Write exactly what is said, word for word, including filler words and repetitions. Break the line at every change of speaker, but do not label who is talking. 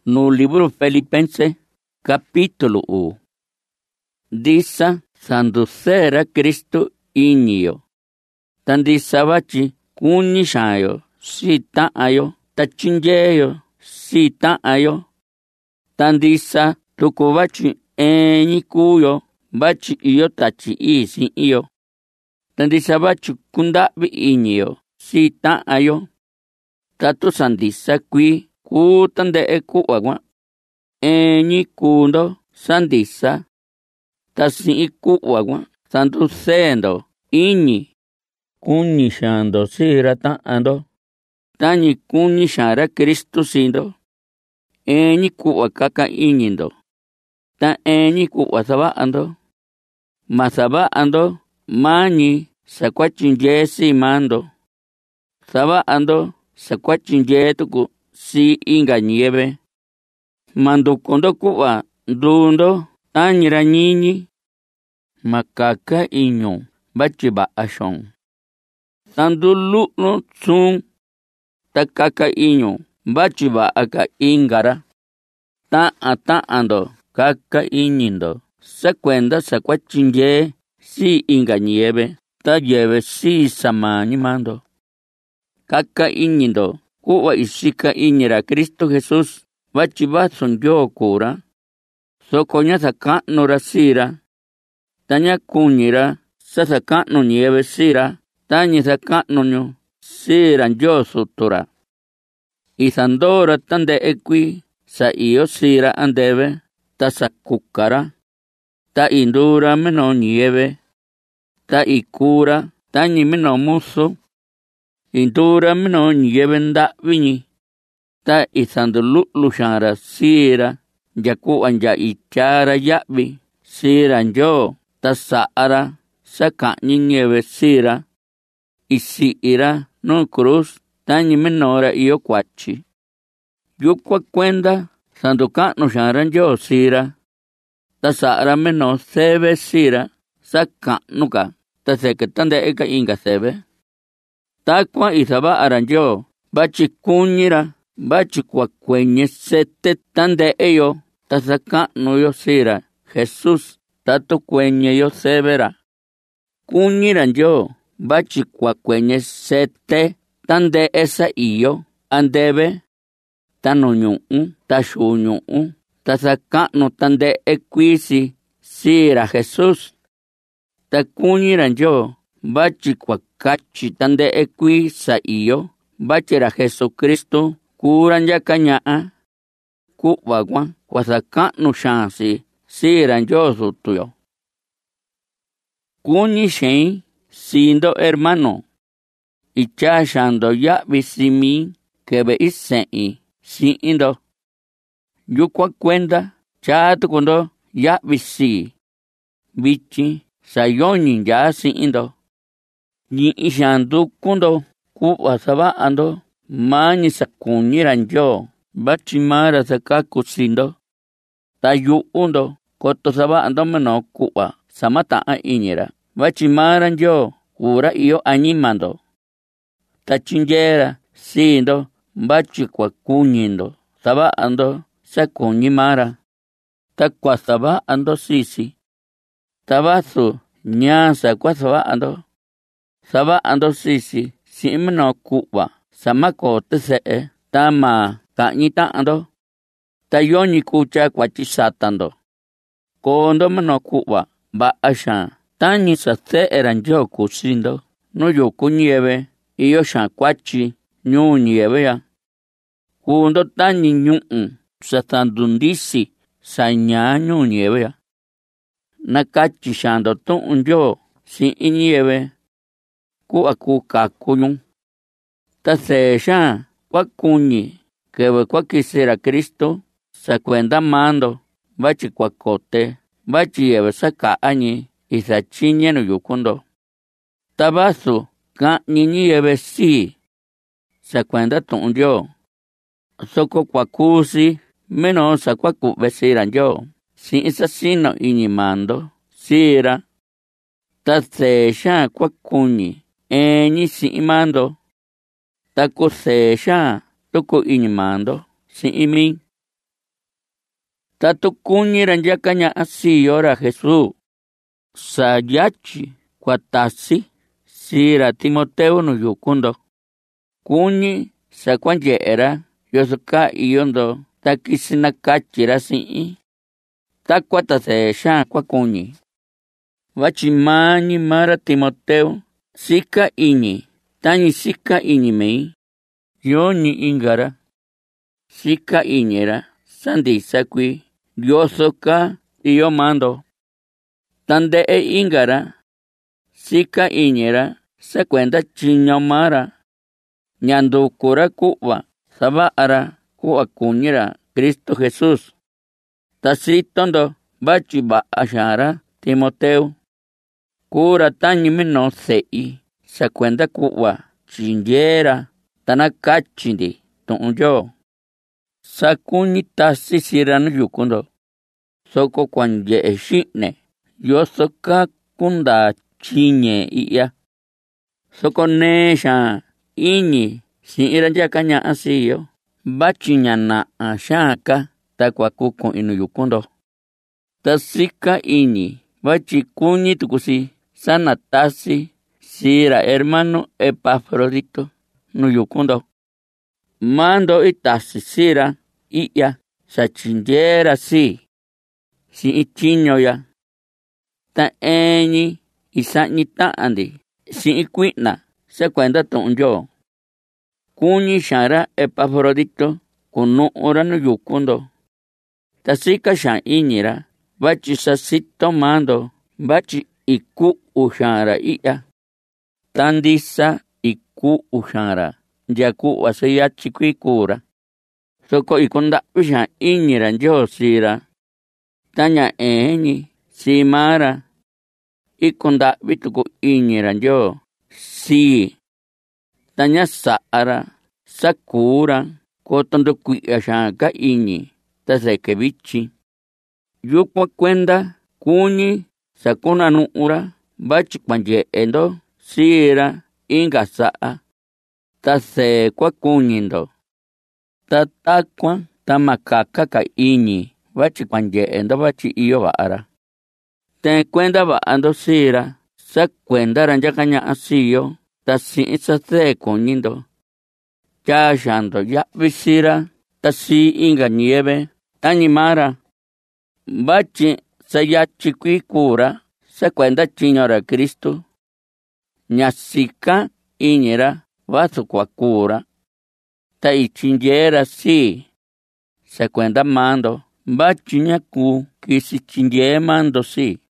no libro Filipenses, capítulo uno. Dice, sanducera Cristo inio. Tandisabachi kunishayo, sita ayo, tachinjeyo, sita ayo. Tandisa tukubachi eni kuyo, bachi iyo tachi isi iyo. Tandisabachi kundabi inio, sita ayo. Tatu sandisa kui kutande eku agua. Eni kundo sandisa. Tasi iku agua. Sanducendo ini. Kunishando sira taando. Tani kunishara Cristo sindo. Eni kuwa kaka inindo. Ta eni kuwa saba ando. Masaba ando. Mani sakwachinje si mando. Saba ando. Sakwachinje tuku si inga nieve. Mando kondo kuwa dundo. Tanyira nyinyi. Makaka inyo. Bachiba ashon. Sandulu no tsung. Takaka inyo. Bachiba aka ingara. Ta ata ando. Kaka inindo. Sekwenda sakwachinje. Si inga nieve. Ta lleve si samani mando. Kaka inindo. Kuwa isika inira Cristo Jesús. Bachiba son yo kura. Sokonya sakano rasira. Tanya kunyira. Sasakano nieve sira. Tanya sakano nyo. Sira yo sutura. Isandora tande equi. Sa iyo sira andeve. Ta sakukara. Ta indura meno nieve. Ta ikura. Tanya meno muso. Indura meno nieve nda viñi. Ta isandulu lushara sira. Yaku anja ichara yabi. Sira njo. Ta saara. Sakani nieve sira. Isi ira no cruz. Tanya menora iyo kwachi. Yukwa kwenda. Sandukano shara njo sira. Ta saara meno sebe sira. Sakanuka. Ta seketande eka inga sebe. Takwa isaba aranjo. Bachi kunyira. Bachi kwa kwenye sete tande eyo. Ta sakano yo sira. Jesús. Tato kwenye yo sebera. Kunyira njo. Bachi kwa kwenye sete tande esa iyo. Andebe. Tano nyu'u. Tashu nyu'u. Ta sakano tande equisi. Sira Jesús. Ta kunyira njo. Bachi kwa kachi tande equisa iyo. Bachira Jesucristo. Kuran ya kañaa. Kuwagwa. Kwa sakano shansi. Sira njo sutuyo. Kuni shen. Sindo hermano. Ichashando ya visimi. Kebe isei. Sindo. Yukwa kwenda. Chatu kondo. Ya visi. Bichi. Sayoni ya sindo. Ni ishandu kundo. Kuwa saba ando. Mani sakunyira njo. Bachimara sakaku sindo. Tayu undo. Koto saba ando meno kuwa. Samata a inyira. Bachimara njo. Kura iyo animando. Tachinjera. Sindo. Bachi kwa kunyindo. Saba ando. Sakunyimara. Takwa saba ando sisi. Tabasu. Nyansa kwa saba ando. Saba ando sisi. Simeno kuwa. Samako tse. Tama. Kañita ando. Tayoni kucha kwa chisatando. Kondo meno kuwa. Ba asha. Tani sa se eranjo kusindo. No yo kunyeve. Iyo shan kwachi. Nyu nieve ya. Kundo tani nyu'u. Sa tandundisi. Sa nya nyu nieve ya. Nakachi shando tu'un yo. Si inyeve. Ku aku kakunyun. Ta se shan. Kwa kunyi. Kewe kwa kisira Cristo. Sa kwenda mando. Bachi kwa kote. Bachi yeve saka añi. Isa chiñe no yukundo. Tabasu. Ka nini yeve si. Sa kwenda tu'un yo. Soko kwa kusi. Meno sa kwa kubesira yo. Si isa sino inimando. Sira. Ta se shan kwa kunyi. Eni si imando. Ta ko se shan. Toko inimando. Si imi. Tatu kuñi ra nyaka ña'a siyo ra Jesús. Sayachi kuatasi si ra Timoteo nu yukundo. Kuñi sa kuanye'era yoso ka iyondo ta kisinakachi ra si'i. Ta kuatase xaan kuakuñi. Vachi mañi mara Timoteo sika iñi. Tañi sika iñi mei. Yoni ingara. Sika iñera sandisa kui. Yoso ka iyo mando. Tande e ingara. Sika iñera se cuenta chiño mara. Ñandu kura kuwa. Sabara kuwa kuñira Cristo Jesús. Tasitondo bachi ba ashara Timoteo. Kura tañi mino se'i. Se cuenta kuwa chinjera. Tanakachindi tu'unyo. Sakuñi tasi siranu yukundo. Soko kwanje e shine. Yoso ka kunda chinye iya. Soko nesha iñi si iranja kanya asiyo. Bachi ñana ashaka takwa kuku inu yukundo. Tasika iñi. Bachi kuñi tukusi sana tasi sira hermano Epafrodito nu yukundo. Mando itasi sira iya sa chinjera si. Si ichiño ya. Ta eñi isañi taandi. Si ikuina se cuenta tu'unyo. Kuñi shara Epafrodito kunu ora nu yukundo. Ta sika shan iñira. Bachi sasito mando. Bachi iku ushara iya. Tandisa iku ushara. Yaku wasayachi kuikura. Soko ikunda ushan iñira njo sira. Taña eñi simara. Ikunda bituku iñira njo si. Taña saara. Sakura. Kotondo kuya shanka iñi. Taseke bichi. Yukwa kwenda kuñi sakuna nuura. Bachi kwanje endo sira inga saa. Tase kwa kuñindo. Tatakwa tamakaka ka iñi. Bachi kwanje endo bachi iyo baara. Te kwenda baando sira. Sa kwenda ranjaka ña asiyo. Tasi isa se kuñindo. Chashando ya visira. Tasi inga nieve. Tañimara. Bachi sayachi kuikura. Sa kwenda chiñora Cristo. Ñasika iñira. Vaso kwa kura. Ta ichinjera si. Se cuenta mando. Bachi ñaku kisi chinje mando si.